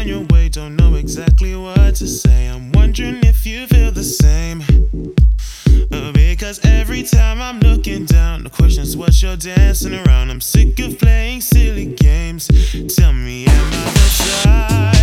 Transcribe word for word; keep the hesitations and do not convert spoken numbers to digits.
on your way, don't know exactly what to say. I'm wondering if you feel the same. Uh, because every time I'm looking down, the question is what you're dancing around. I'm sick of playing silly games. Tell me, am I the type